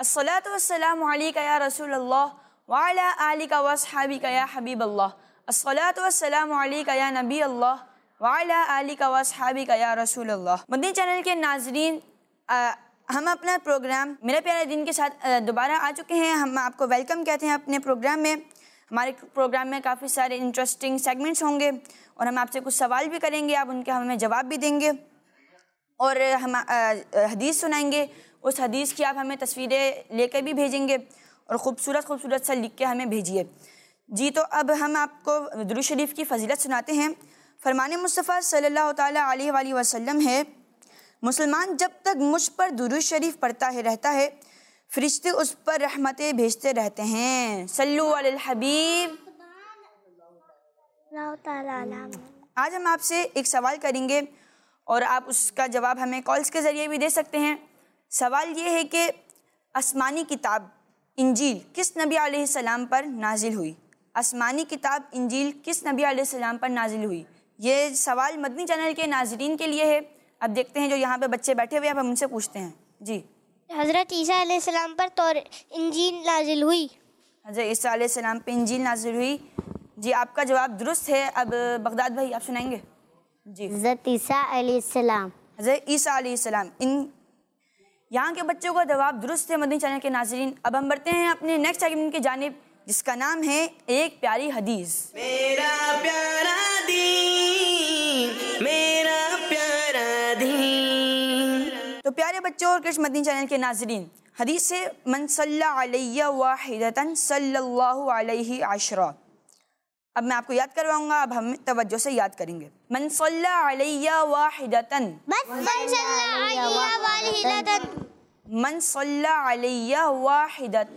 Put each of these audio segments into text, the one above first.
الصلاۃ والسلام علیک یا رسول اللہ وعلی آلک واصحابک یا حبیب اللہ. الصلاۃ والسلام علیک یا نبی اللہ وعلی آلک واصحابک یا رسول اللہ. مدنی چینل کے ناظرین، ہم اپنا پروگرام میرے پیارے دین کے ساتھ دوبارہ آ چکے ہیں. ہم آپ کو ویلکم کہتے ہیں اپنے پروگرام میں. ہمارے پروگرام میں کافی سارے انٹرسٹنگ سیگمنٹس ہوں گے اور ہم آپ سے کچھ سوال بھی کریں گے، آپ ان کے ہمیں جواب بھی دیں گے اور ہم حدیث سنائیں گے. اس حدیث کی آپ ہمیں تصویریں لے کے بھی بھیجیں گے اور خوبصورت سا لکھ کے ہمیں بھیجیے. جی تو اب ہم آپ کو درود شریف کی فضیلت سناتے ہیں. فرمان مصطفیٰ صلی اللہ تعالیٰ علیہ وآلہ وسلم ہے، مسلمان جب تک مجھ پر درود شریف پڑھتا رہتا ہے فرشتے اس پر رحمتیں بھیجتے رہتے ہیں. صلو علی الحبیب. آج ہم آپ سے ایک سوال کریں گے اور آپ اس کا جواب ہمیں کالز کے ذریعے بھی دے سکتے ہیں. سوال یہ ہے کہ آسمانی کتاب انجیل کس نبی علیہ السلام پر نازل ہوئی؟ آسمانی کتاب انجیل کس نبی علیہ السلام پر نازل ہوئی؟ یہ سوال مدنی چینل کے ناظرین کے لیے ہے. اب دیکھتے ہیں جو یہاں پہ بچے بیٹھے ہوئے ہیں، اب ہم ان سے پوچھتے ہیں. جی، حضرت عیسیٰ علیہ السلام پر انجیل نازل ہوئی. حضرت عیسیٰ علیہ السلام پہ انجیل نازل ہوئی. جی، آپ کا جواب درست ہے. اب بغداد بھائی آپ سنائیں گے. جی، حضرت عیسیٰ علیہ السلام. حضرت عیسیٰ علیہ السلام. یہاں کے بچوں کا جواب درست ہے مدنی چینل کے ناظرین. اب ہم بڑھتے ہیں اپنے نیکسٹ سیگمنٹ کی جانب جس کا نام ہے ایک پیاری حدیث. میرا پیارا دین، میرا پیارا دین. تو پیارے بچوں اور کرش مدنی چینل کے ناظرین، حدیث سے من صلی علیہ واحدۃ صلی اللہ علیہ عشرہ. اب میں آپ کو یاد کرواؤں گا، اب ہم توجہ سے یاد کریں گے. من صلی علیہ واحدۃ، من صلی علیہ واحدۃ، من صلی علیہ واحدۃ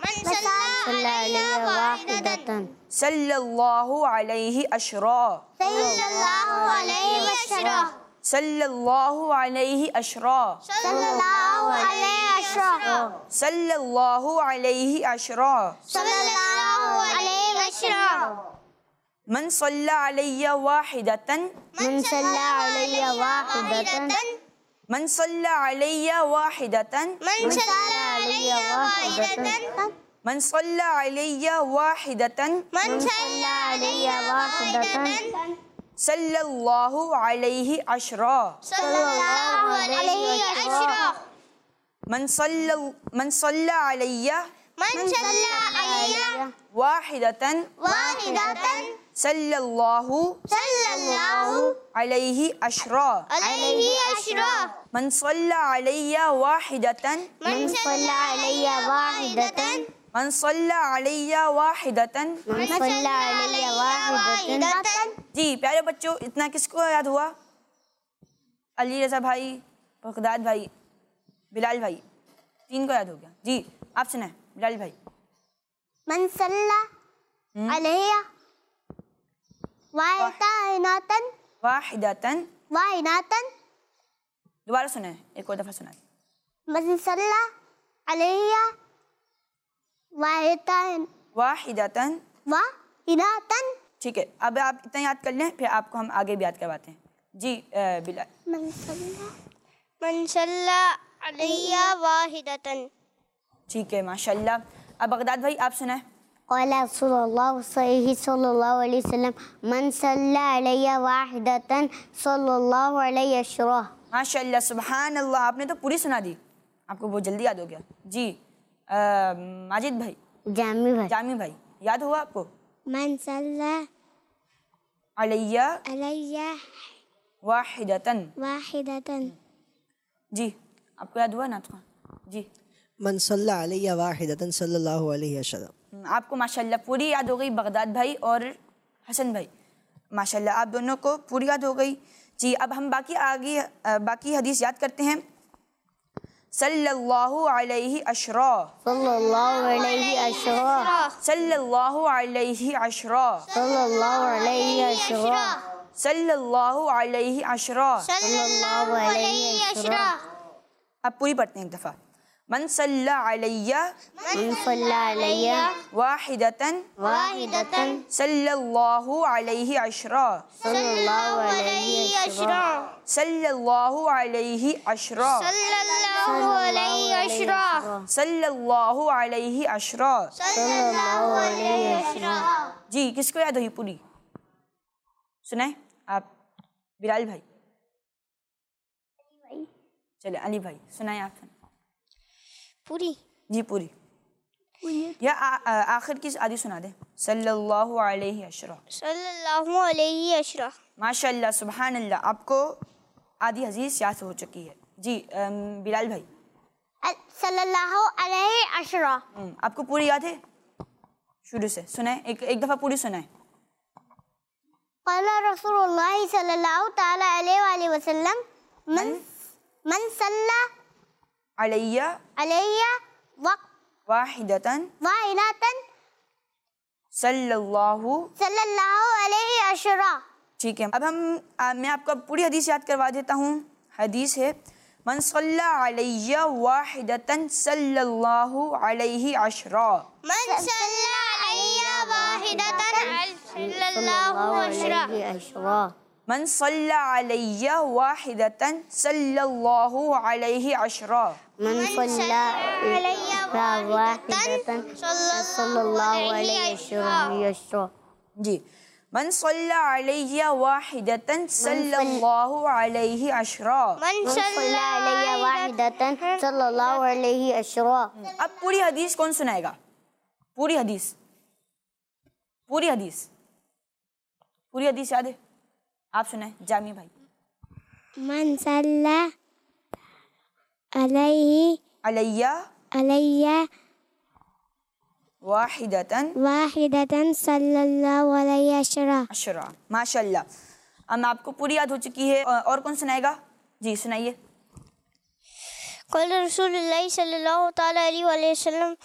صلی اللہ علیہ عشرہ، صلی اللہ علیہ وسلم، صلی اللہ علیہ عشرہ، صلی اللہ علیہ وسلم، صلی اللہ علیہ عشرہ، صلی اللہ علیہ وسلم. من صلی علیہ واحدۃ، من صلی علیہ واحدۃ، من صلی علیہ واحدۃ، من صلی علیہ واحدۃ، من صلی علیہ واحدۃ، من صلی علیہ واحدۃ، صلی اللہ علیہ عشرہ، صلی اللہ علیہ وسلم. من صلی علیہ من صلی علیہ واحدۃ، واحدۃ، صلی اللہ صلی اللہ علیہ عشرہ، علیہ وسلم. من صلی علیہ واحدۃ، من صلی علیہ واحدۃ، من صلی علیہ واحدۃ. من صلی علیہ واحدۃ. جی پیارے بچوں، اتنا کس کو یاد ہوا؟ علی رضا بھائی، بغداد بھائی، بلال بھائی، تین کو یاد ہو گیا. جی آپ سنائیں بلال بھائی. من صلی علیہ واحدۃ، واحدۃ. واحدۃ، دوبارہ سنائیں، ایک اور دفعہ سنائیں. من صلی علیہ واحدۃ، واحدۃ. واحدۃ. ٹھیک ہے، اب آپ اتنا یاد کر لیں، پھر آپ کو ہم آگے بھی یاد کرواتے ہیں. جی بلال. من صلی علیہ واحدۃ. ٹھیک ہے، ماشاء اللہ. اب بغداد بھائی آپ سنائیں. قال رسول اللہ صلی اللہ علیہ وسلم من صلی علیہ واحدۃ صلی اللہ علیہ عشرہ. ماشاء اللہ، سبحان اللہ، آپ نے تو پوری سنا دی، آپ کو بہت جلدی یاد ہو گیا. جی ماجد بھائی، جامی بھائی، یاد ہوا آپ کو؟ من صلی علیہ علیہ واحدۃ. واحدۃ. جی آپ کو یاد ہوا نا؟ جی من صلی علیہ واحدۃ صلی اللہ علیہ وسلم. آپ کو ماشاء اللہ پوری یاد ہو گئی، بغداد بھائی اور حسن بھائی، ماشاء اللہ آپ دونوں کو پوری یاد ہو گئی. جی اب ہم باقی حدیث یاد کرتے ہیں. صلی اللہ علیہ عشرہ، صلی اللہ علیہ عشرہ، صلی اللہ علیہ عشرہ، صلی اللہ علیہ عشرہ، صلی اللہ علیہ عشرہ. صلی اللہ علیہ وسلم. اب پوری پڑھتے ہیں ایک دفعہ. من صلی علیہ من صلی علیہ واحدۃ، واحدۃ، صلی اللہ علیہ عشرہ، صلی اللہ علیہ عشرہ، صلی اللہ علیہ عشرہ، صلی اللہ علیہ عشرا صلی اللہ علیہ عشرا. صلی اللہ علیہ عشرا. جی کس کو یاد ہوئی پوری؟ سنائیں آپ. بلال بھائی. چلے علی بھائی سنائیں آپ. پوری جی پوری یا آخر کی آدھی سنا دیں. صلی اللہ علیہ عشرا. صلی اللہ علیہ عشرا. ماشاء اللہ سبحان اللہ. آپ کو آدھی حدیث یاد ہو چکی ہے. جی بلال بھائی. صلی اللہ علیہ عشرہ. آپ کو پوری یاد ہے؟ شروع سے سنائیں. ایک دفعہ پوری سنائیں. قال رسول اللہ صلی اللہ تعالی علیہ وآلہ وسلم من صلی علیہ علیہ واحدتاً واحدۃ صلی اللہ. صلی اللہ علیہ عشرہ. ٹھیک ہے. اب میں آپ کو پوری حدیث یاد کروا دیتا ہوں. حدیث ہے من صلی علیہ واحدتاً صلی اللہ علیہ عشرا. من صلی علیہ واحدۃ صلی اللہ علیہ عشرا. من صلی علیہ واحدتاً صلی اللہ علیہ عشرا. من صلی علیہ واحدۃ صلی اللہ علیہ عشرہ. جی من صلی علیہ واحدتاً صلی اللہ علیہ عشرا. من صلی علیہ واحدۃ صلی اللہ علیہ عشرہ. اب پوری حدیث کون سنائے گا؟ پوری حدیث یاد ہے؟ آپ سنائیں. جامی بھائی. من صلی علیہ علیہ واحدتاً واحدۃ صلی اللہ علیہ عشرہ. عشرا. ماشاء اللہ. اب آپ کو پوری یاد ہو چکی ہے. اور کون سنائے گا؟ جی سنائیے. قال رسول اللہ صلی اللہ تعالی علیہ وآلہ وسلم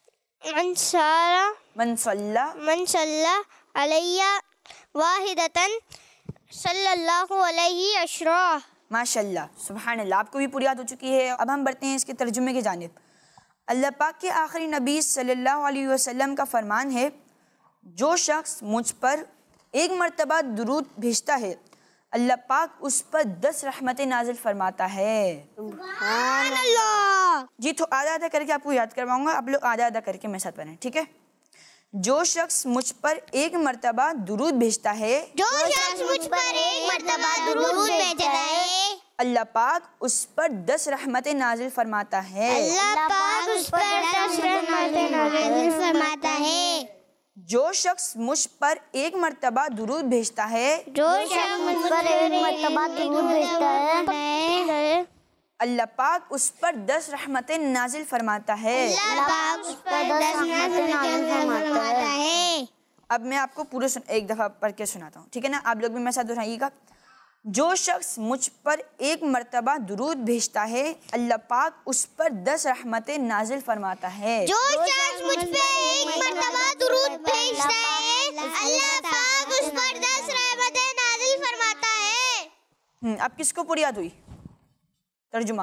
من صلی علیہ واحدۃ صلی اللہ علیہ عشرہ. ماشاء اللہ سبحان اللہ. آپ کو بھی پوری یاد ہو چکی ہے. اب ہم بڑھتے ہیں اس کے ترجمے کی جانب. اللہ پاک کے آخری نبی صلی اللہ علیہ وسلم کا فرمان ہے جو شخص مجھ پر ایک مرتبہ درود بھیجتا ہے اللہ پاک اس پر 10 رحمتیں نازل فرماتا ہے. سبحان اللہ. جی تو آدھا آدھا کر کے آپ کو یاد کرواؤں گا. آپ لوگ آدھا آدھا کر کے میرے ساتھ پڑھیں. ٹھیک ہے. جو شخص مجھ پر ایک مرتبہ درود بھیجتا ہے جو شخص مجھ پر ایک مرتبہ درود بھیجتا ہے اللہ پاک اس پر 10 رحمتیں نازل فرماتا ہے. اللہ پاک اس پر 10 رحمتیں نازل فرماتا ہے. جو شخص مجھ پر ایک مرتبہ درود بھیجتا ہے جو شخص مجھ پر ایک مرتبہ درود بھیجتا ہے اللہ پاک اس پر 10 رحمتیں نازل فرماتا ہے. اللہ پاک اس پر 10 رحمتیں نازل فرماتا ہے. اب میں آپ کو پورے ایک دفعہ پڑھ کے سناتا ہوں. ٹھیک ہے نا. آپ لوگ بھی میرے ساتھ دہرائیے گا. جو شخص مجھ پر ایک مرتبہ درود بھیجتا ہے اللہ پاک اس پر 10 رحمتیں نازل فرماتا ہے. جو شخص مجھ پر ایک مرتبہ درود بھیجتا ہے اللہ پاک اس پر 10 رحمتیں نازل فرماتا ہے. اب کس کو پوری یاد ہوئی؟ ترجمہ.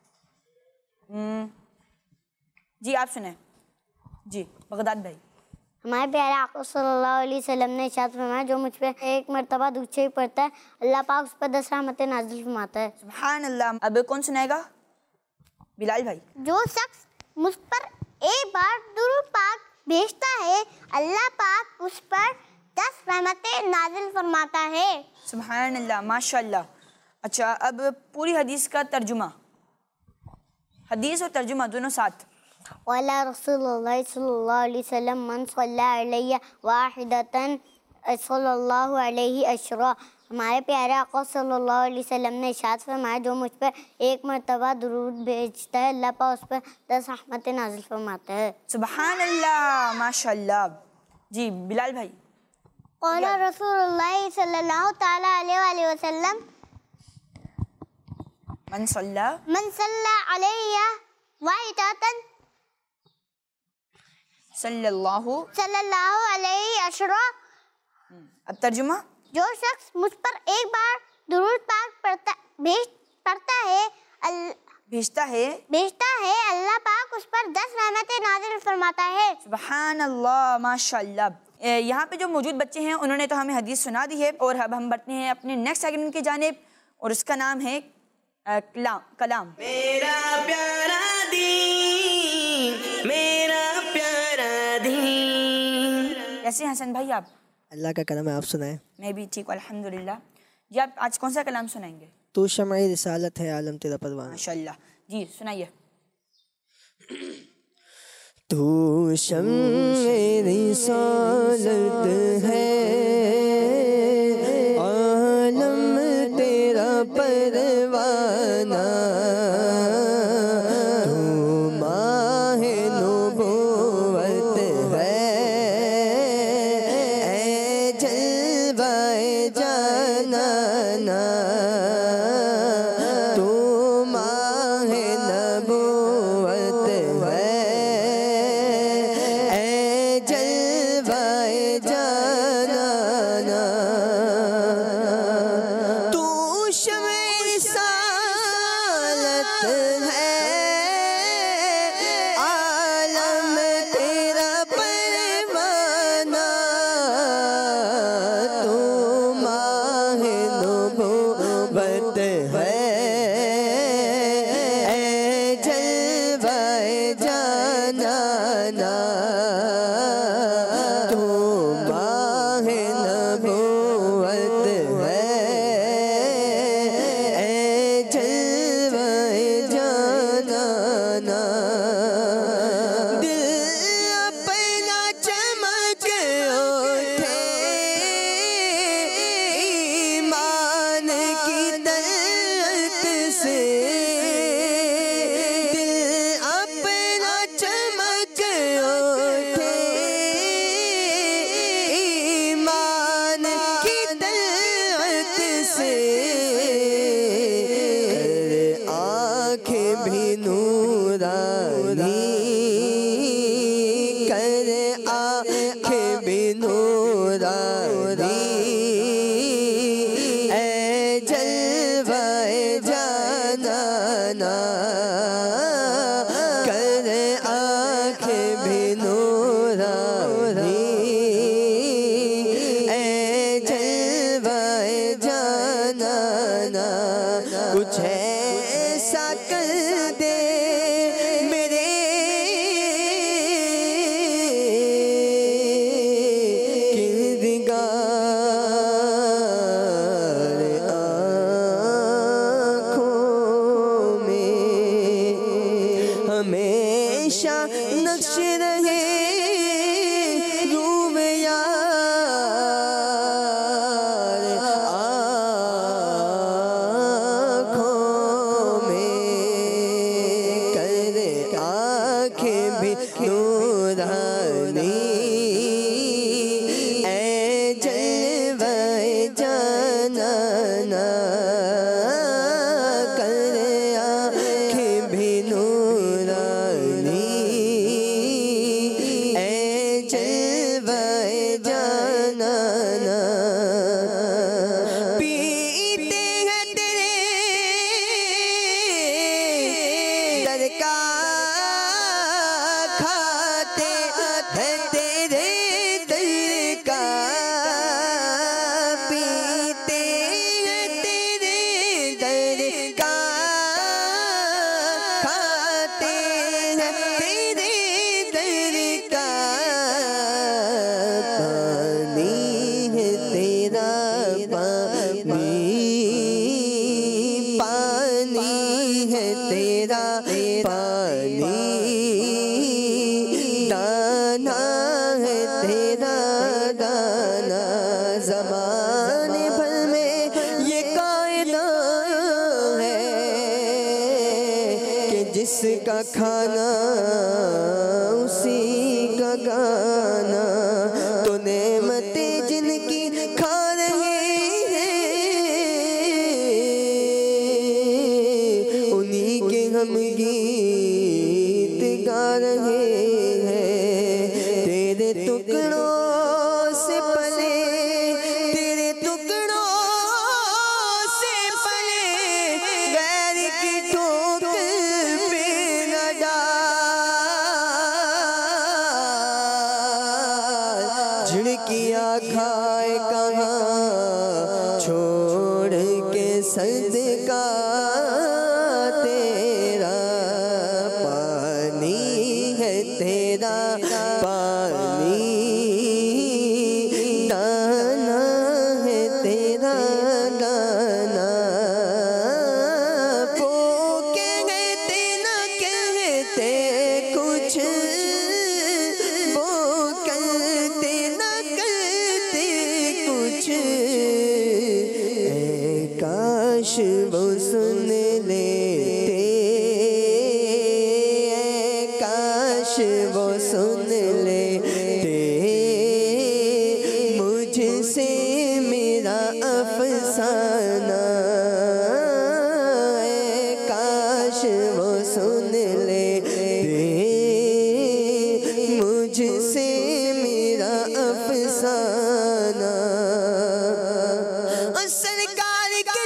جی آپ سنیں. جی بغداد بھائی. ہمارے پیارے آقا صلی اللہ علیہ وسلم نے ارشاد فرمایا جو مجھ پہ ایک مرتبہ درود شریف پڑھتا ہے اللہ پاک اس پر 10 رحمتیں نازل فرماتا ہے. سبحان اللہ. اب کون سنائے گا؟ بلال بھائی. جو شخص مجھ پر ایک بار درود پاک بھیجتا ہے اللہ پاک اس پر 10 رحمتیں نازل فرماتا ہے. سبحان اللہ ماشاء اللہ. اچھا اب پوری حدیث کا ترجمہ. حدیث اور ترجمہ دونوں ساتھ. قال رسول اللہ صلی اللہ علیہ وسلم من صلی علیہ واحدۃ صلی اللہ علیہ عشرہ. ہمارے پیارے آقا صلی اللہ علیہ وسلم نے ارشاد فرمایا جو مجھ پر ایک مرتبہ درود بھیجتا ہے اللہ پاک اس پر 10 رحمتیں نازل فرماتا ہے. سبحان اللہ ماشاء اللہ. جی بلال بھائی. قال رسول اللہ صلی اللہ تعالی علیہ وآلہ وسلم من صلی علیہ واحدۃ صلی اللہ. صلی اللہ علیہ عشرہ. اب ترجمہ. جو شخص مجھ پر ایک بار درود پاک بھیجتا ہے اللہ پاک اس پر 10 رحمتیں نازل فرماتا ہے. سبحان اللہ ماشاء اللہ. یہاں پہ جو موجود بچے ہیں انہوں نے تو ہمیں حدیث سنا دی ہے اور اب ہم بڑھتے ہیں اپنے نیکسٹ سیگمنٹ کی جانب اور اس کا نام ہے کلام. میرا پیارا دین کیسے ہیں حسن بھائی آپ؟ اللہ کا کرم ہے، آپ سنائیں۔ میں بھی ٹھیک ہوں الحمدللہ۔ جی آپ آج کون سا کلام سنائیں گے؟ تو شمع رسالت ہے عالم تیرا پروانہ۔ ماشاءاللہ، جی سنائیے۔ تو شمع رسالت ہے عالم تیرا پروانہ، تو ماہ نبوت ہے اے جلوہ جانانا، تو ماہ نبوت ہے اے جلوہ جانانا، تو شمع رسالت ہے عالم تیرا پروانہ، تو ماہ نبوت ہے اے جلوہ جانانا، تو ماہ نبوت ہے اے جلوہ جانانا، دل اپنا چمک اٹھے ایمان کی دولت سے، دل اپنا چمک اٹھے ایمان کی دولت سے، کر آنکھیں بھی نورانی، کر آنکھیں بھی نورانی اے جلوہ جانانا، کر آنکھیں بھی نورانی اے جلوہ جانانا، کچھ ایسا کر دے میرے کردگار آنکھوں میں ہمیشہ نقش رہے روم یار آنکھوں میں، کر آنکھیں بھی نورانی اے جلوہ جانانا، کر آنکھیں بھی نورانی اے جلوہ جانانا، پیتے ہیں تیرے در کا کھاتے ہیں تیرے در کا، پیتے ہیں تیرے در کا کھاتے ہیں تیرے در کا، پانی ہے تیرا پانی، پانی ہے تیرا پانی، دانا ہے تیرا دانا، زمانے بھر میں یہ قاعدہ ہے کہ جس کا کھانا اسی کا گانا، تو نعمتیں جن کی کھا رہے ہیں انہی کے ہم گیت گا رہے ہیں، تیرے ٹکڑوں سے پلے، تیرے ٹکڑوں سے پلے، غیر کی ٹھوکر پہ نہ ڈال، جھڑکیاں کھائے کہاں چھوڑ کے صدقہ تیرا، پانی ہے تیرا پانی کاش وہ سن لیتے مجھ سے میرا افسانہ، کاش وہ سن لیتے مجھ سے میرا افسانہ، سرکار کے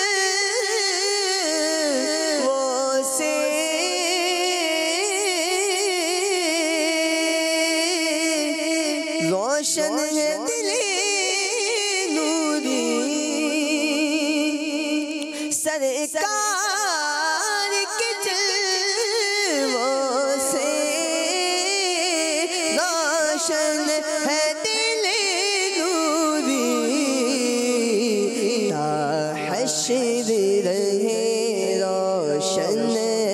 جلووں سے روشن ہے دل نوری، سرکار کے جلووں سے روشن ہے دل نوری، تا حشر رہے روشن،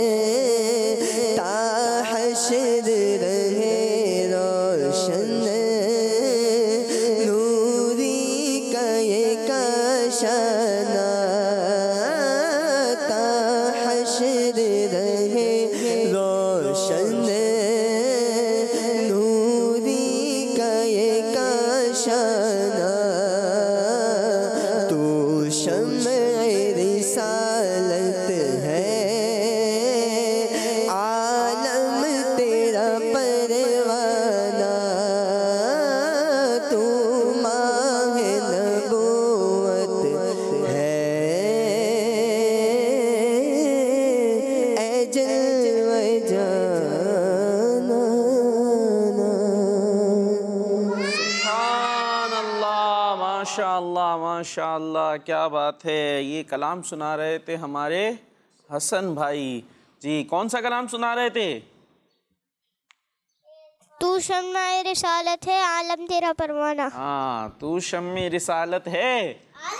تا حشر رہے روشن، نوری کا یہ کاشانہ، تا حشر رہے روشن، نوری کا یہ کاشانہ، تو شمع رسالت ہے، عالم تیرا پروانہ، تو ماہ نبوت ہے، اے جلوہ جانانا۔ سبحان اللہ، ماشاء اللہ ماشاء اللہ، کیا بات ہے۔ یہ کلام سنا رہے تھے ہمارے حسن بھائی جی، کون سا کلام سنا رہے تھے؟ تو شمع رسالت ہے، عالم تیرا پروانہ۔ ہاں، تو شمع رسالت ہے،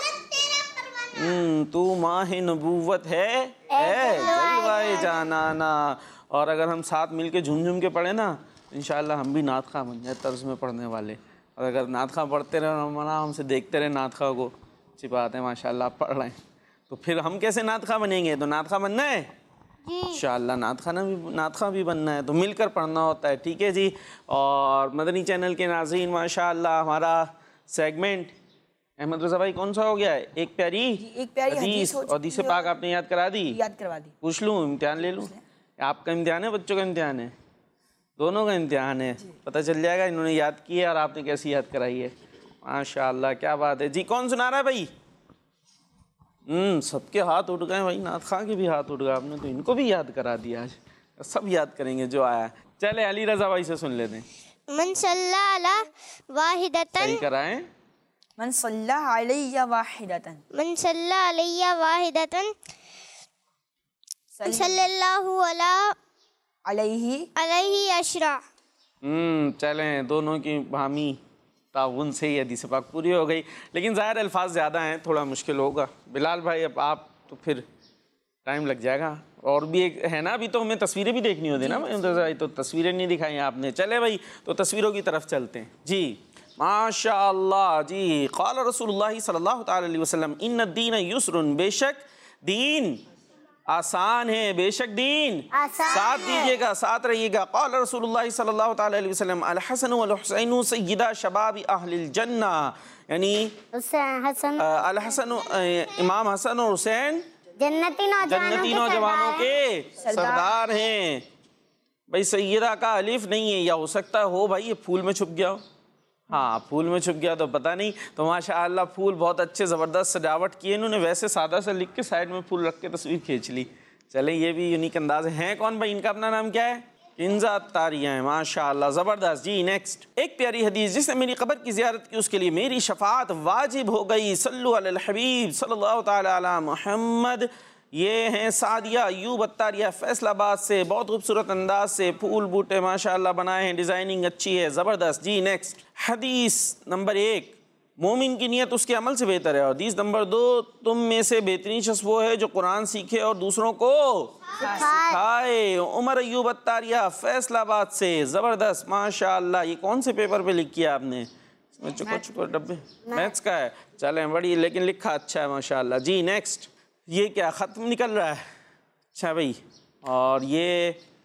تو ماہ نبوت ہے، اے جلوہ جانانا۔ اور اگر ہم ساتھ مل کے جھوم جھوم کے پڑھیں نا، انشاءاللہ ہم بھی نعت خواہ بن جائیں طرز میں پڑھنے والے۔ اور اگر نعت خواہ پڑھتے رہے اور ہم سے دیکھتے رہے نعت خواہ کو، اچھی بات ہے ماشاءاللہ آپ پڑھ رہے ہیں، تو پھر ہم کیسے نعت خواہ بنیں گے؟ تو نعت خواہ بننا ہے انشاءاللہ، نعت خواہ بھی بننا ہے، تو مل کر پڑھنا ہوتا ہے، ٹھیک ہے جی۔ اور مدنی چینل کے ناظرین، ماشاءاللہ ہمارا سیگمنٹ احمد رضا بھائی کون سا ہو گیا ہے؟ ایک پیاری حدیث، اور حدیث پاک آپ نے یاد کرا دی؟ یاد کروا دی۔ پوچھ لوں، امتحان لے لوں؟ آپ کا امتحان ہے، بچوں کا امتحان ہے، دونوں کا امتحان ہے، پتہ چل جائے گا انہوں نے یاد کی ہے اور آپ نے کیسی یاد کرائی ہے۔ ماشاءاللہ کیا بات ہے جی۔ کون سنا رہا ہے بھائی؟ سب کے ہاتھ اٹھ گئے بھائی، نعت خواہ کے بھی ہاتھ اٹھ گئے، آپ نے تو ان کو بھی یاد کرا دیا آج، سب یاد کریں گے جو آیا ہے۔ چلے علی رضا بھائی سے سن لیتے ہیں، من صلی علی واحدتن، صحیح کرائیں۔ من صلی علیہ واحدتن، من صلی علیہ واحدتن صلی اللہ علیہ علیہ عشرہ۔ چلیں، دونوں کی باہمی تعاون سے ہی حدیث پاک پوری ہو گئی، لیکن ظاہر الفاظ زیادہ ہیں، تھوڑا مشکل ہوگا۔ بلال بھائی اب آپ تو پھر ٹائم لگ جائے گا، اور بھی ایک ہے نا، ابھی تو ہمیں تصویریں بھی دیکھنی ہوتی نا بھائی، تو تصویریں نہیں دکھائی آپ نے۔ چلے بھائی، تو تصویروں کی طرف چلتے ہیں جی۔ ماشاء اللہ جی۔ قال رسول اللہ صلی اللہ تعالی علیہ وسلم ان الدین یسر، بے شک دین آسان ہے، بے شک دین ساتھ دیجیے گا، ساتھ رہیے گا۔ قال رسول اللہ صلی اللہ تعالی علیہ وسلم الحسن والحسین سیدہ شباب اہل الجنہ، یعنی الحسن، امام حسن اور حسین جنتی نوجوانوں کے سردار ہیں۔ بھائی سیدہ کا الف نہیں ہے، یا ہو سکتا ہو بھائی یہ پھول میں چھپ گیا ہو، ہاں پھول میں چھپ گیا تو پتہ نہیں۔ تو ماشاءاللہ پھول بہت اچھے زبردست سجاوٹ کی ہے انہوں نے، ویسے سادہ سے لکھ کے سائڈ میں پھول رکھ کے تصویر کھینچ لی۔ چلیں یہ بھی یونیک انداز ہے۔ کون بھائی ان کا اپنا نام کیا ہے؟ کنزہ اتاریہ ہیں، ماشاءاللہ زبردست جی۔ نیکسٹ ایک پیاری حدیث، جس نے میری قبر کی زیارت کی اس کے لیے میری شفاعت واجب ہو گئی، صلو علی الحبیب صلی اللہ تعالی علی محمد۔ یہ ہیں سعدیہ ایوب اتاریہ فیصل آباد سے، بہت خوبصورت انداز سے پھول بوٹے ماشاءاللہ بنائے ہیں، ڈیزائننگ اچھی ہے، زبردست جی۔ نیکسٹ حدیث نمبر 1، مومن کی نیت اس کے عمل سے بہتر ہے۔ حدیث نمبر 2، تم میں سے بہترین شخص وہ ہے جو قرآن سیکھے اور دوسروں کو سکھائے۔ عمر ایوب اتاریہ فیصل آباد سے، زبردست ماشاءاللہ۔ یہ کون سے پیپر پہ لکھ کیا آپ نے؟ اس میں چکو ڈبے میتھس کا ہے، چلیں بڑی، لیکن لکھا اچھا ہے ماشاءاللہ جی۔ نیکسٹ یہ کیا ختم نکل رہا ہے؟ اچھا بھائی، اور یہ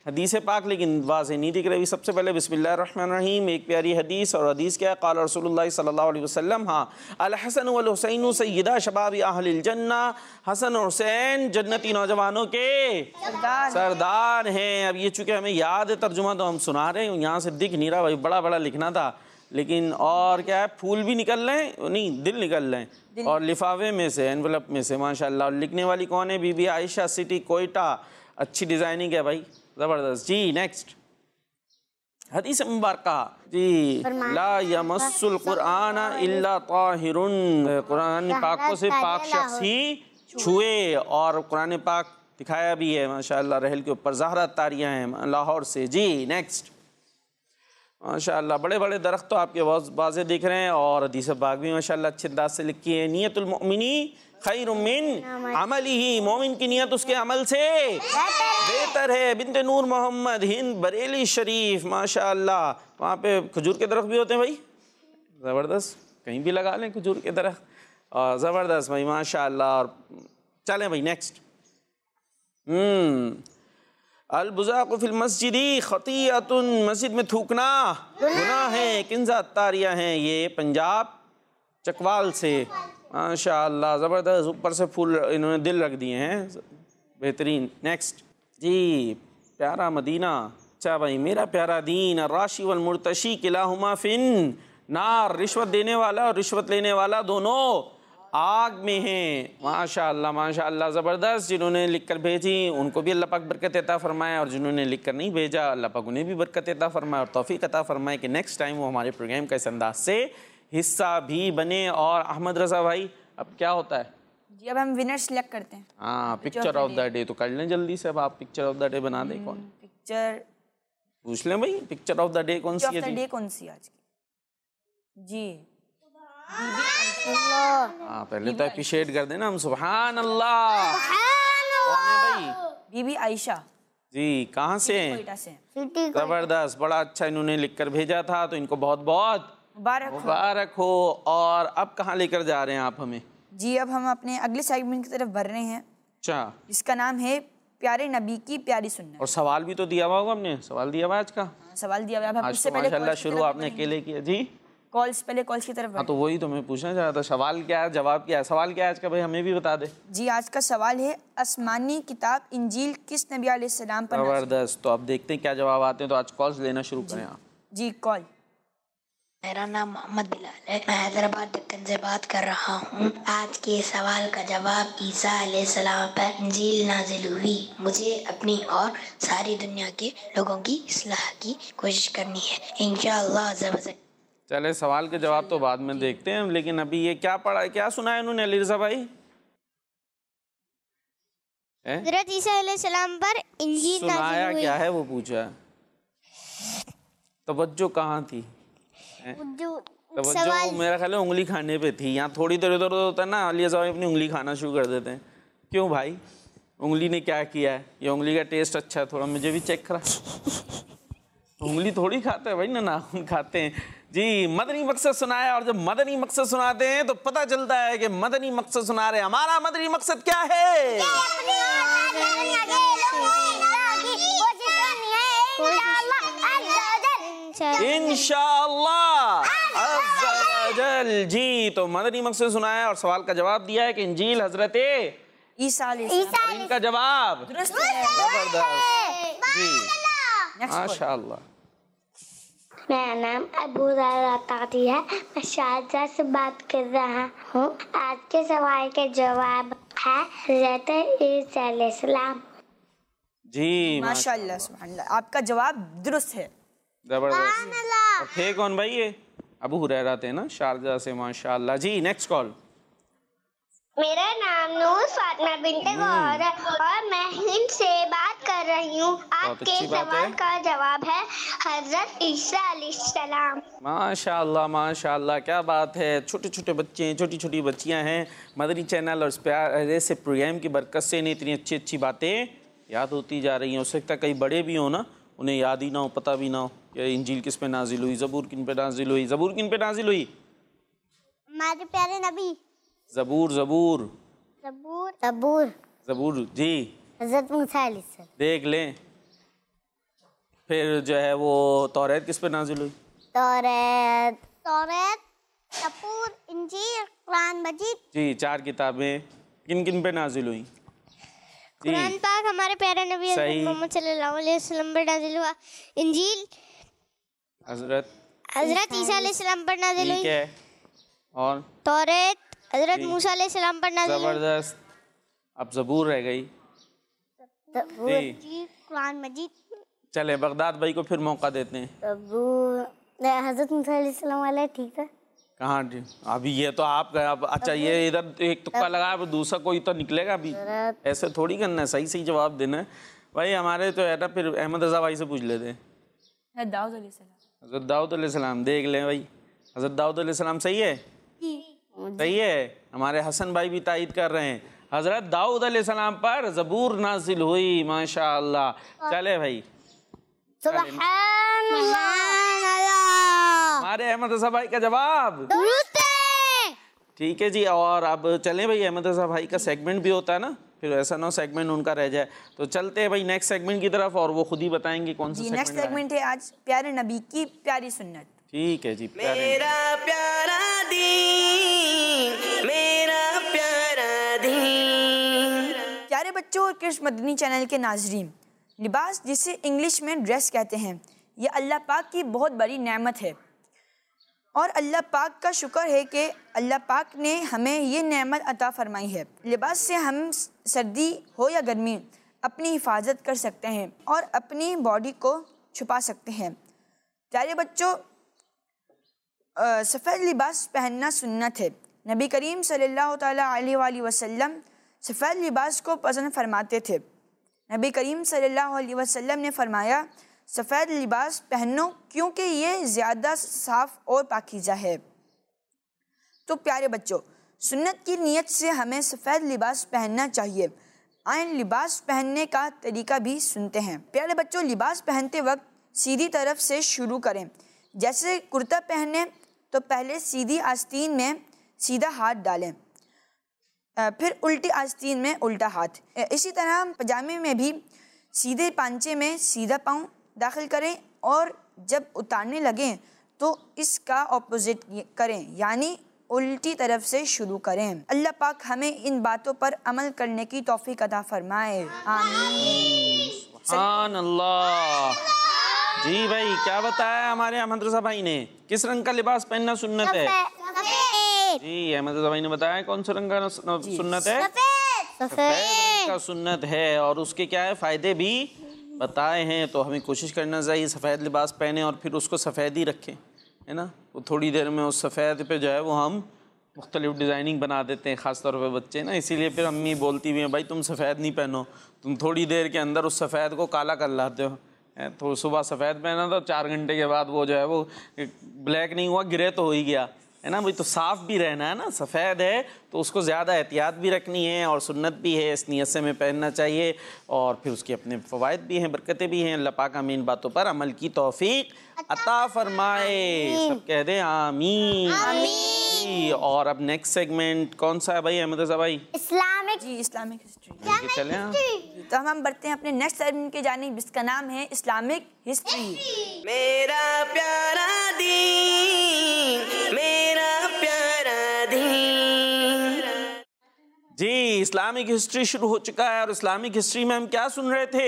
حدیث پاک لیکن واضح نہیں دکھ رہی. سب سے پہلے بسم اللہ الرحمن الرحیم ایک پیاری حدیث, اور حدیث کیا ہے؟ قال رسول اللہ صلی اللہ علیہ وسلم, ہاں, الحسن والحسین سیدہ شباب اہل الجنہ, حسن اور حسین جنتی نوجوانوں کے سردار ہیں. اب یہ چونکہ ہمیں یاد ہے ترجمہ تو ہم سنا رہے ہیں, یہاں سے دکھ نہیں رہا بھائی, بڑا بڑا لکھنا تھا, لیکن اور کیا ہے, پھول بھی نکل رہے ہیں, نہیں دل نکل رہے ہیں, اور لفافے میں سے, انویلپ میں سے, ماشاءاللہ. اور لکھنے والی کون ہے؟ بی بی عائشہ, سٹی کوئٹہ. اچھی ڈیزائننگ ہے بھائی, زبردست. جی نیکسٹ حدیث مبارکہ. جی لا یمس القرآن الا طاہر, قرآن پاک کو صرف پاک شخص ہی چھوئے. اور قرآن پاک دکھایا بھی ہے ماشاءاللہ رحل کے اوپر, زہرا تاریہ ہیں لاہور سے. جی نیکسٹ ماشاءاللہ بڑے بڑے درخت تو آپ کے بہت واضح دکھ رہے ہیں, اور حدیث پاک بھی ماشاءاللہ اچھے انداز سے لکھی ہے. نیت المؤمنی خیر من عملہ, مومن کی نیت اس کے عمل سے بہتر ہے. بنت نور محمد, ہند, بریلی شریف, ماشاءاللہ. وہاں پہ کھجور کے درخت بھی ہوتے ہیں بھائی, زبردست, کہیں بھی لگا لیں کھجور کے درخت, اور زبردست بھائی ماشاءاللہ. اور چلیں بھائی نیکسٹ. البزاق فی المسجد خطیئۃ, مسجد میں تھوکنا گناہ ہے. کنزہ تاریہ ہیں یہ, پنجاب چکوال سے, ماشاءاللہ زبردست. اوپر سے پھول انہوں نے دل رکھ دیے ہیں, بہترین. نیکسٹ جی پیارا مدینہ. اچھا بھائی, میرا پیارا دین, الراشی والمرتشی کلاہما فی النار, رشوت دینے والا اور رشوت لینے والا دونوں آگ میں ہیں. ماشاءاللہ ماشاءاللہ زبردست. جنہوں نے لکھ کر بھیجی ان کو بھی اللہ پاک برکت عطا فرمائے, اور جنہوں نے لکھ کر نہیں بھیجا اللہ پاک انہیں بھی برکت عطا فرمائے اور توفیق عطا فرمائے کہ نیکسٹ ٹائم وہ ہمارے پروگرام کا اس انداز سے حصہ بھی بنے. اور احمد رضا بھائی اب کیا ہوتا ہے؟ جی اب ہم ونر سلیکٹ کرتے ہیں. ہاں, پکچر آف دا ڈے تو کر لیں جلدی سے. اب آپ پکچر آف دا ڈے بنا دیں. کون پکچر پوچھ لیں بھائی, پکچر آف دا ڈے کون سی ہے؟ آف دا ڈے کون سی آج کی؟ جی ہاں پہلے تو اپریشیٹ کر دیں نا ہم. سبحان اللہ. کون ہے بھائی؟ بی بی عائشہ. جی کہاں سے ہیں؟ کوئٹہ سے. زبردست, بڑا اچھا انہوں نے لکھ کر بھیجا تھا, تو ان کو بہت بہت مبارک ہو. اور اب کہاں لے کر جا رہے ہیں آپ ہمیں؟ جی اب ہم اپنے اگلے سیگمنٹ کی طرف بڑھ رہے ہیں. اچھا, جس کا نام ہے پیارے نبی کی پیاری سنت. اور سوال بھی تو دیا ہوا ہوگا, ہم نے سوال دیا ہوا آج کا. سوال دیا ہوا ہے. آج تو ماشاءاللہ شروع آپ نے اکیلے کیا. جی کالز, پہلے کالز کی طرف. ہاں تو وہی تو میں پوچھنا چاہ رہا تھا, سوال کیا ہے, جواب کیا ہے. سوال کیا ہے آج کا بھائی, ہمیں بھی بتا دے. جی آج کا سوال ہے آسمانی کتاب انجیل کس نبی علیہ السلام پر نازل؟ زبردست. تو اب دیکھتے ہیں کیا جواب آتے ہیں, تو آج کالز لینا شروع کریں آپ. جی کال. میرا نام محمد بلال ہے, میں حیدرآباد دکن سے بات کر رہا ہوں. آج کے سوال کا جواب, عیسیٰ علیہ السلام پر انجیل نازل ہوئی. مجھے اپنی اور ساری دنیا کے لوگوں کی اصلاح کی کوشش کرنی ہے انشاءاللہ عز و جل. چلے سوال کے جواب تو بعد میں دیکھتے ہیں, لیکن ابھی یہ کیا پڑھا ہے, کیا سنا ہے انہوں نے علی رضا بھائی؟ حضرت عیسیٰ علیہ السلام پر انجیل نازل سنایا ہوئی. کیا ہے وہ پوچھا. توجہ کہاں تھی؟ توجہ میرا خیال ہے انگلی کھانے پہ تھی. یہاں تھوڑی دیر ادھر ہوتا ہے نا, علی رضا بھائی اپنی انگلی کھانا شروع کر دیتے ہیں. کیوں بھائی, انگلی نے کیا کیا ہے؟ یہ انگلی کا ٹیسٹ اچھا ہے, تھوڑا مجھے بھی چیک کرا. انگلی تھوڑی کھاتے ہیں بھائی, نا ناخن کھاتے ہیں. جی مدنی مقصد سنایا, اور جب مدنی مقصد سناتے ہیں تو پتہ چلتا ہے کہ مدنی مقصد سنا رہے ہیں. ہمارا مدنی مقصد کیا ہے؟ انشاءاللہ عز و جل. جی تو مدنی مقصد سنایا اور سوال کا جواب دیا ہے کہ انجیل حضرت عیسیٰ علیہ السلام. اور ان کا جواب درست ہے. زبردست. جی ماشاءاللہ. میرا نام ابو ذرا تاتی ہے, میں شارجہ سے بات کر رہا ہوں. آج کے سوال کے جواب ہے حضرت عیسیٰ علیہ السلام. جی ماشاءاللہ سبحان اللہ, آپ کا جواب درست ہے. زبردست. اور تھے کون بھائی یہ؟ ابو ہریرہ تھے نا, شارجہ سے, ماشاءاللہ. جی نیکسٹ کال. میرا نام نور فاطمہ بنت گوہر ہے اور میں ہند سے بات کر رہی ہوں. آپ کے سوال کا جواب ہے حضرت عیسیٰ علیہ السلام. ماشاءاللہ ماشاءاللہ, کیا بات ہے. چھوٹے چھوٹے بچے ہیں, چھوٹی چھوٹی بچیاں ہیں. مدنی چینل اور اس پیارے سے پروگرام کی برکت سے انہیں اتنی اچھی اچھی باتیں یاد ہوتی جا رہی ہیں. ہو سکتا ہے کئی بڑے بھی ہوں نا, انہیں یاد ہی نہ ہو, پتہ بھی نہ ہو کہ انجیل کس پہ نازل ہوئی, زبور کن پہ نازل ہوئی. زبور کن پہ نازل ہوئی؟ ہمارے پیارے نبی. زبور زبور زبور زبور. جی حضرت موسیٰ علیہ السلام. دیکھ لیں پھر جو ہے وہ توریت کس پہ نازل ہوئی؟ توریت، زبور، انجیل، قرآن مجید. جی 4 کتابیں کن کن پہ نازل ہوئی؟ قرآن پاک ہمارے پیارے نبی حضرت محمد صلی اللہ علیہ وسلم پر نازل ہوا. انجیل حضرت عیسیٰ علیہ السلام پر نازل ٹھیک ہوئی. ہے. اور توریت حضرت موسیٰ علیہ السلام پر نازل ہوئی. زبردست. اب زبور رہ گئی. جی قرآن مجید. چلے بغداد بھائی کو پھر موقع دیتے ہیں. حضرت موسیٰ علیہ السلام والا ٹھیک ہے. کہاں جی ابھی یہ تو آپ کا اچھا یہ ادھر ایک تکا لگا اب دوسرا کوئی تو نکلے گا. ابھی ایسے تھوڑی کرنا ہے, صحیح جواب دینا ہے بھائی. ہمارے تو ہے نا پھر احمد رضا بھائی سے پوچھ لیتے ہیں. داؤد علیہ السلام. حضرت داؤد علیہ السلام دیکھ لیں بھائی. حضرت داؤد علیہ السلام صحیح ہے, صحیح ہے. ہمارے حسن بھائی بھی تائید کر رہے ہیں. حضرت داؤد علیہ السلام پر زبور نازل ہوئی. ماشاء اللہ. چلے بھائی سبحان اللہ. ہمارے احمد رضا بھائی کا جواب درست ہے. ٹھیک ہے جی. اور اب چلیں بھائی, احمد رضا بھائی کا سیگمنٹ بھی ہوتا ہے نا, پھر ایسا نہ سیگمنٹ ان کا رہ جائے. تو چلتے ہیں بھائی نیکسٹ سیگمنٹ کی طرف, اور وہ خود ہی بتائیں گے کون سا سیگمنٹ. نیکسٹ سیگمنٹ ہے آج پیارے نبی کی پیاری سنت. ٹھیک ہے جی. میرا پیارا دین, میرا پیارا دین. پیارے بچوں اور کرش مدنی چینل کے ناظرین, لباس جسے انگلش میں ڈریس کہتے ہیں, یہ اللہ پاک کی بہت بڑی نعمت ہے, اور اللہ پاک کا شکر ہے کہ اللہ پاک نے ہمیں یہ نعمت عطا فرمائی ہے. لباس سے ہم سردی ہو یا گرمی اپنی حفاظت کر سکتے ہیں اور اپنی باڈی کو چھپا سکتے ہیں. پیارے بچوں, سفید لباس پہننا سنت ہے. نبی کریم صلی اللہ تعالیٰ علیہ وآلہ وسلم سفید لباس کو پسند فرماتے تھے. نبی کریم صلی اللہ علیہ وسلم نے فرمایا, سفید لباس پہنو کیونکہ یہ زیادہ صاف اور پاکیزہ ہے. تو پیارے بچوں, سنت کی نیت سے ہمیں سفید لباس پہننا چاہیے. آئیں لباس پہننے کا طریقہ بھی سنتے ہیں. پیارے بچوں, لباس پہنتے وقت سیدھی طرف سے شروع کریں. جیسے کرتا پہنے تو پہلے سیدھی آستین میں سیدھا ہاتھ ڈالیں, پھر الٹی آستین میں الٹا ہاتھ. اسی طرح پجامے میں بھی سیدھے پانچے میں سیدھا پاؤں داخل کریں, اور جب اتارنے لگیں تو اس کا اپوزٹ کریں, یعنی الٹی طرف سے شروع کریں. اللہ پاک ہمیں ان باتوں پر عمل کرنے کی توفیق عطا فرمائے. آمین. سبحان اللہ. جی بھائی کیا بتایا ہمارے احمد رضا بھائی نے, کس رنگ کا لباس پہننا سنت ہے؟ جی احمد رضا بھائی نے بتایا کون سا رنگ کا سنت ہے؟ سفید رنگ کا سنت ہے, اور اس کے کیا ہے فائدے بھی بتائے ہیں. تو ہمیں کوشش کرنا چاہیے سفید لباس پہنے اور پھر اس کو سفید ہی رکھیں, ہے نا. وہ تھوڑی دیر میں اس سفید پہ جو ہے وہ ہم مختلف ڈیزائننگ بنا دیتے ہیں, خاص طور پہ بچے نا. اسی لیے پھر امی بولتی بھی ہیں بھائی تم سفید نہیں پہنو, تم تھوڑی دیر کے اندر اس سفید کو کالا کر لاتے ہو. تو صبح سفید پہنا تو 4 گھنٹے کے بعد وہ جو ہے وہ بلیک نہیں ہوا, گرے تو ہو ہی گیا, ہے نا. بھائی تو صاف بھی رہنا ہے نا, سفید ہے تو اس کو زیادہ احتیاط بھی رکھنی ہے, اور سنت بھی ہے, اس نیت سے ہمیں پہننا چاہیے. اور پھر اس کے اپنے فوائد بھی ہیں, برکتیں بھی ہیں. اللہ پاک ہمیں ان باتوں پر عمل کی توفیق عطا فرمائے. سب کہہ دیں آمین. آمین. اور اب نیکسٹ سیگمنٹ کون سا ہے بھائی احمد رضا بھائی؟ اسلامک. جی اسلامک ہسٹری. چلیں تو ہم بڑھتے ہیں اپنے نیکسٹ سیگمنٹ کے جانب, جس کا نام ہے اسلامک ہسٹری. میرا پیارا دین, میرا پیارا دین. جی اسلامک ہسٹری شروع ہو چکا ہے, اور اسلامک ہسٹری میں ہم کیا سن رہے تھے؟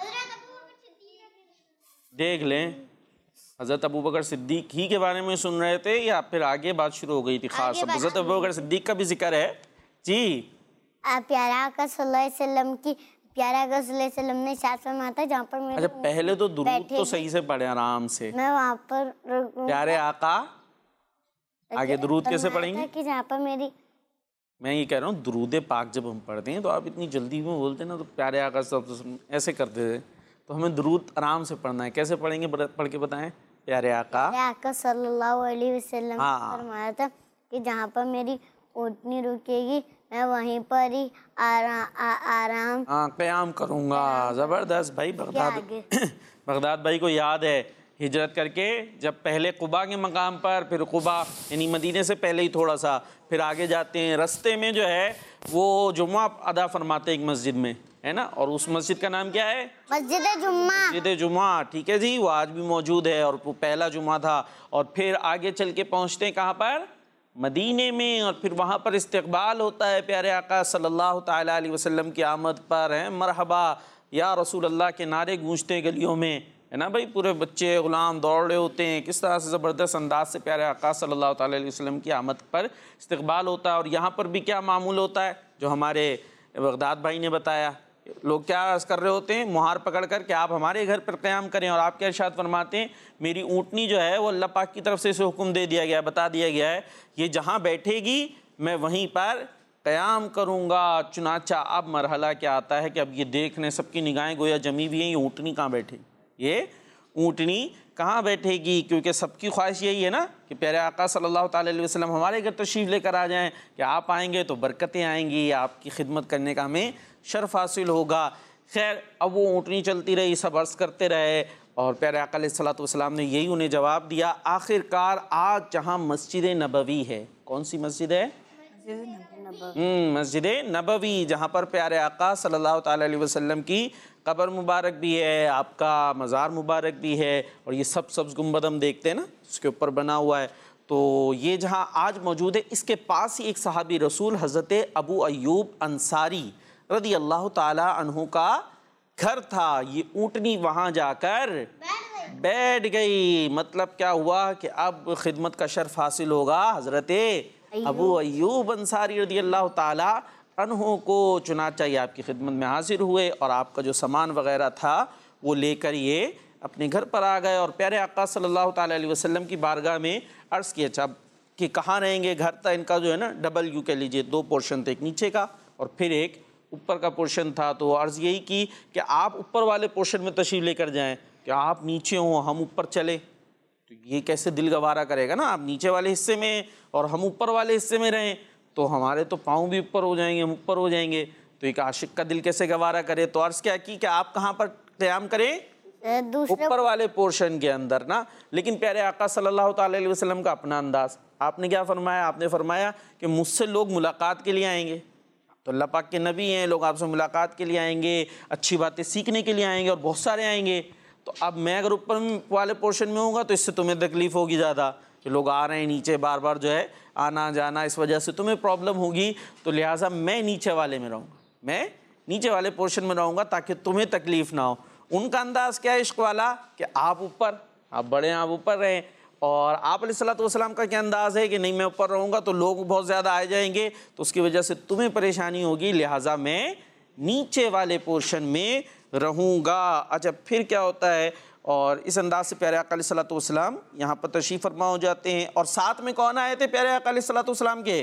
دیکھ لیں, حضرت ابوبکر صدیق ہی کے بارے میں سن رہے تھے یا پھر آگے بات شروع ہو گئی تھی؟ خاص حضرت ابوبکر صدیق کا بھی ذکر ہے. جی پیارا آقا صلی اللہ علیہ وسلم کی پیارا آقا صلی اللہ علیہ وسلم نے ارشاد فرمایا تھا, جہاں پر اچھا پہلے تو درود تو صحیح سے پڑھے آرام سے. میں وہاں پر پیارے آقا, آگے درود کیسے پڑھیں گے؟ کہ جہاں پر میری, میں یہ کہہ رہا ہوں درود پاک جب ہم پڑھتے ہیں تو آپ اتنی جلدی میں بولتے ہیں نا, تو پیارے آقا ایسے کرتے تھے, تو ہمیں درود آرام سے پڑھنا ہے. کیسے پڑھیں گے پڑھ کے بتائیں. پیارے آقا صلی اللہ علیہ وسلم نے فرمایا تھا کہ جہاں پر میری اونٹنی رکے گی میں وہیں پر ہی آرام قیام کروں گا. زبردست بھائی. بغداد بھائی کو یاد ہے ہجرت کر کے جب پہلے قبا کے مقام پر, پھر قبا یعنی مدینے سے پہلے ہی تھوڑا سا, پھر آگے جاتے ہیں, رستے میں جو ہے وہ جمعہ ادا فرماتے ہیں ایک مسجد میں، ہے نا، اور اس مسجد کا نام کیا ہے؟ مسجد جمعہ. مسجد جمعہ. ٹھیک ہے جی، وہ آج بھی موجود ہے اور وہ پہلا جمعہ تھا. اور پھر آگے چل کے پہنچتے ہیں کہاں پر؟ مدینے میں. اور پھر وہاں پر استقبال ہوتا ہے پیارے آقا صلی اللہ تعالیٰ علیہ وسلم کی آمد پر، ہیں مرحبا یا رسول اللہ کے نعرے گونجتے ہیں گلیوں میں، ہے نا بھائی. پورے بچے غلام دوڑ رہے ہوتے ہیں. کس طرح سے زبردست انداز سے پیارے آقا صلی اللہ تعالیٰ علیہ وسلم کی آمد پر استقبال ہوتا ہے. اور یہاں پر بھی کیا معمول ہوتا ہے جو ہمارے بغداد بھائی نے بتایا. لوگ کیا عرض کر رہے ہوتے ہیں مہار پکڑ کر کہ آپ ہمارے گھر پر قیام کریں، اور آپ کیا ارشاد فرماتے ہیں؟ میری اونٹنی جو ہے وہ اللہ پاک کی طرف سے اسے حکم دے دیا گیا، بتا دیا گیا ہے یہ جہاں بیٹھے گی میں وہیں پر قیام کروں گا. چنانچہ اب مرحلہ کیا آتا ہے کہ اب یہ دیکھنے سب کی نگاہیں گویا جمی بھی ہیں، یہ اونٹنی کہاں بیٹھے گی، یہ اونٹنی کہاں بیٹھے گی. کیونکہ سب کی خواہش یہی ہے نا کہ پیارے آقا صلی اللہ تعالیٰ علیہ وسلم ہمارے گھر تشریف لے کر آ جائیں، کہ آپ آئیں گے تو برکتیں آئیں گی، آپ کی خدمت کرنے کا ہمیں شرف حاصل ہوگا. خیر اب وہ اونٹنی چلتی رہی، سب عرض کرتے رہے، اور پیارے آقا علیہ الصلوۃ والسلام نے یہی انہیں جواب دیا. آخر کار آج جہاں مسجد نبوی ہے، کون سی مسجد ہے؟ مسجد نبوی، جہاں پر پیارے آقا صلی اللہ تعالیٰ علیہ وسلم کی قبر مبارک بھی ہے، آپ کا مزار مبارک بھی ہے، اور یہ سبز گنبد ہم دیکھتے ہیں نا اس کے اوپر بنا ہوا ہے. تو یہ جہاں آج موجود ہے، اس کے پاس ہی ایک صحابی رسول حضرت ابو ایوب انصاری رضی اللہ تعالی عنہ کا گھر تھا. یہ اونٹنی وہاں جا کر بیٹھ گئی. مطلب کیا ہوا کہ اب خدمت کا شرف حاصل ہوگا حضرت ابو ایوب انصاری رضی اللہ تعالی عنہ کو. چنانچہ یہ آپ کی خدمت میں حاضر ہوئے، اور آپ کا جو سامان وغیرہ تھا وہ لے کر یہ اپنے گھر پر آ گئے، اور پیارے آقا صلی اللہ تعالیٰ علیہ وسلم کی بارگاہ میں عرض کیا اچھا کہ کہاں رہیں گے. گھر تھا ان کا جو ہے نا ڈبل یو کہہ لیجئے، 2 پورشن تھے، ایک نیچے کا اور پھر ایک اوپر کا پورشن تھا. تو عرض یہی کی کہ آپ اوپر والے پورشن میں تشریف لے کر جائیں، کہ آپ نیچے ہوں ہم اوپر چلے تو یہ کیسے دل گوارا کرے گا نا. آپ نیچے والے حصے میں اور ہم اوپر والے حصے میں رہیں تو ہمارے تو پاؤں بھی اوپر ہو جائیں گے، ہم اوپر ہو جائیں گے، تو ایک عاشق کا دل کیسے گوارا کرے. تو عرض کیا کی کہ آپ کہاں پر قیام کریں؟ اوپر والے پورشن کے اندر نا. لیکن پیارے آقا صلی اللہ تعالیٰ علیہ وسلم کا اپنا انداز. آپ نے کیا فرمایا؟ آپ نے فرمایا کہ مجھ سے لوگ ملاقات کے لیے آئیں گے، تو اللہ پاک کے نبی ہیں، لوگ آپ سے ملاقات کے لیے آئیں گے، اچھی باتیں سیکھنے کے لیے آئیں گے، اور بہت سارے آئیں گے. تو اب میں اگر اوپر والے پورشن میں ہوں گا تو اس سے تمہیں تکلیف ہوگی زیادہ، کہ لوگ آ رہے ہیں نیچے بار بار جو ہے آنا جانا، اس وجہ سے تمہیں پرابلم ہوگی. تو لہٰذا میں نیچے والے میں رہوں گا، میں نیچے والے پورشن میں رہوں گا تاکہ تمہیں تکلیف نہ ہو. ان کا انداز کیا ہے عشق والا کہ آپ اوپر، آپ بڑے ہیں آپ اوپر رہیں. اور آپ علیہ الصلوۃ والسلام کا کیا انداز ہے کہ نہیں میں اوپر رہوں گا تو لوگ بہت زیادہ آئے جائیں گے تو اس کی وجہ سے تمہیں پریشانی ہوگی، لہٰذا میں نیچے والے پورشن میں رہوں گا. اچھا پھر کیا ہوتا ہے؟ اور اس انداز سے پیارے آقا علیہ الصلوۃ والسلام یہاں پر تشریف فرما ہو جاتے ہیں. اور ساتھ میں کون آئے تھے پیارے آقا علیہ الصلوۃ والسلام کے؟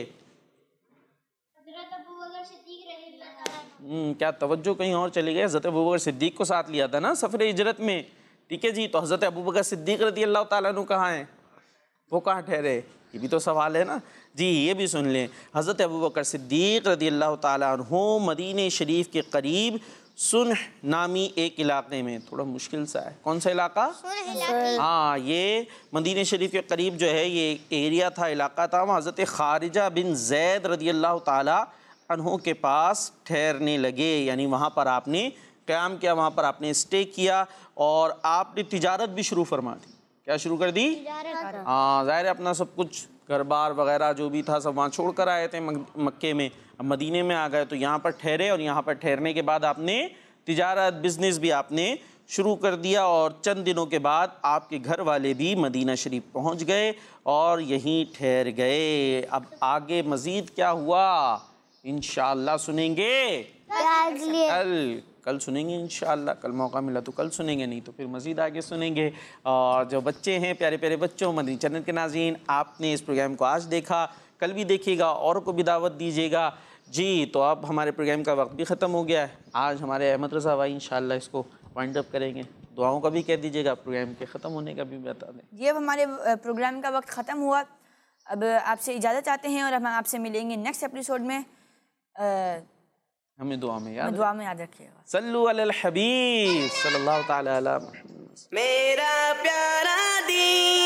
کیا توجہ کہیں اور چلی گئی؟ حضرت ابوبکر صدیق کو ساتھ لیا تھا نا سفر ہجرت میں. ٹھیک ہے جی، تو حضرت ابوبکر صدیق رضی اللہ تعالیٰ عنہ کہاں ہیں؟ وہ کہاں ٹھہرے؟ یہ بھی تو سوال ہے نا جی. یہ بھی سن لیں، حضرت ابوبکر صدیق رضی اللہ تعالیٰ عنہ مدینہ شریف کے قریب سنح نامی ایک علاقے میں، تھوڑا مشکل سا ہے، کون سا علاقہ؟ ہاں، یہ مدینہ شریف کے قریب جو ہے یہ ایریا تھا، علاقہ تھا. وہاں حضرت خارجہ بن زید رضی اللہ تعالیٰ عنہ کے پاس ٹھہرنے لگے، یعنی وہاں پر آپ نے قیام کیا، وہاں پر آپ نے اسٹے کیا، اور آپ نے تجارت بھی شروع فرما دی. کیا شروع کر دی؟ ہاں، ظاہر ہے اپنا سب کچھ گھر بار وغیرہ جو بھی تھا سب وہاں چھوڑ کر آئے تھے مکے میں، اب مدینے میں آ گئے تو یہاں پر ٹھہرے، اور یہاں پر ٹھہرنے کے بعد آپ نے تجارت بزنس بھی آپ نے شروع کر دیا. اور چند دنوں کے بعد آپ کے گھر والے بھی مدینہ شریف پہنچ گئے اور یہیں ٹھہر گئے. اب آگے مزید کیا ہوا انشاءاللہ سنیں گے کل سنیں گے انشاءاللہ. کل موقع ملا تو کل سنیں گے، نہیں تو پھر مزید آگے سنیں گے. اور جو بچے ہیں پیارے پیارے بچوں، مدنی چینل کے ناظرین، آپ نے اس پروگرام کو آج دیکھا، کل بھی دیکھیے گا، اور کو بھی دعوت دیجیے گا جی. تو اب ہمارے پروگرام کا وقت بھی ختم ہو گیا ہے. آج ہمارے احمد رضا بھائی انشاءاللہ اس کو وائنڈ اپ کریں گے. دعاؤں کا بھی کہہ دیجیے گا، پروگرام کے ختم ہونے کا بھی بتا دیں. جی اب ہمارے پروگرام کا وقت ختم ہوا، اب آپ سے اجازت چاہتے ہیں، اور ہم آپ سے ملیں گے نیکسٹ ایپیسوڈ میں. ہمیں دعا میں یاد رکھیے گا. صلو علی الحبیب صلی اللہ تعالی علی محمد. میرا پیارا دین